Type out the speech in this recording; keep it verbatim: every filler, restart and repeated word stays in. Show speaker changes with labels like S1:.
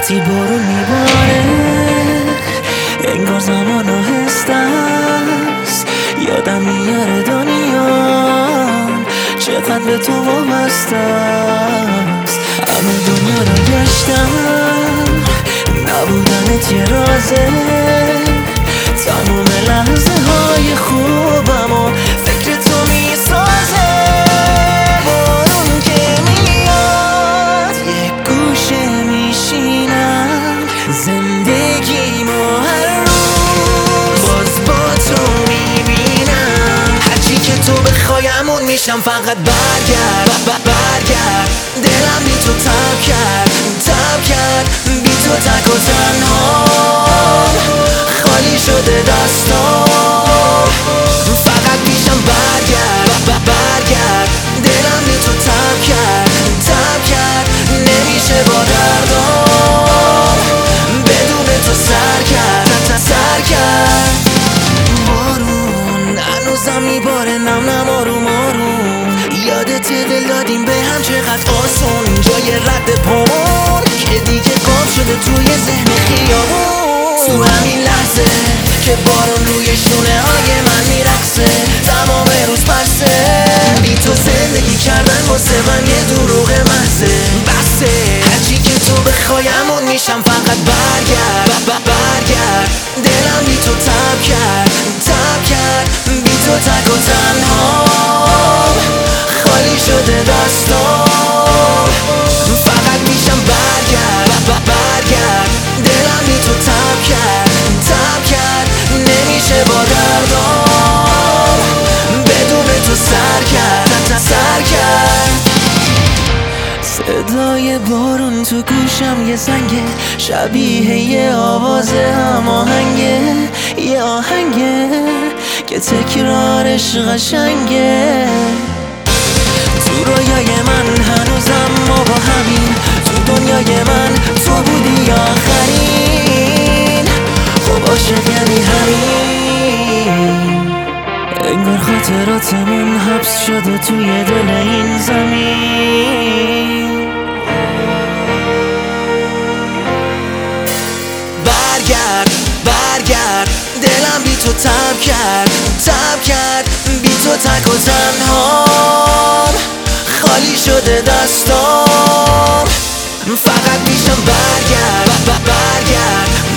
S1: وقتی بارون میباره انگار زمان آهسته است، یادم میاره دنیا چقدر به تو وابسته است. همه دنیا رو گشتم نبودنت یه رازه، تموم لحظه های خوبم و فکر تو میسازه. بارون که میاد یه گوشه میشینم، زندگیمو هر روز باز با تو میبینم. هرچی که تو بخوایمون میشم، فقط برگرد برگرد. دلم بی تو تب کرد تب کرد، بی تو تک و تنها خالی شده دستام. فقط میشم برگرد برگرد. دلم بی تو تب کرد تب کرد، نمیشه با دردام بدون تو سر کرد سر کرد. بارون هنوزم میباره نم نم آروم آروم، یادت دل دادیم به هم چقدر آسون. جای رد پامون که دیگه قاب شده توی ذهن خیابون. تو همین لحظه که بارون روی شونه های من میرقصه، تمام روز بسته بی تو زندگی کردن واسه من یه دروغ محضه. بسته هرچی که تو بخوایمون میشم، فقط برگرد برگرد. دلم بی تو تب کرد تب کرد، بی تو تک و تنها خالی شده دستام. فقط میشم برگرد برگرد. دلم بی تو تب کرد تب کرد، نمیشه با دردام بدون تو سر کرد سر کرد. صدای بارون تو گوشم یه زنگه، شبیه یه آواز هماهنگه، یه آهنگه که تکرارش قشنگه. تو رویای من هنوزم ما با همین، تو دنیای من تو بودی آخرین. خب عاشق یعنی همین، انگار خاطراتمون حبس شده توی دل این زمین. برگرد برگرد. دلم بی تو تب کرد تب کرد، بی تو تک و تنهام خالی شده دستام. فقط میشم برگرد برگرد.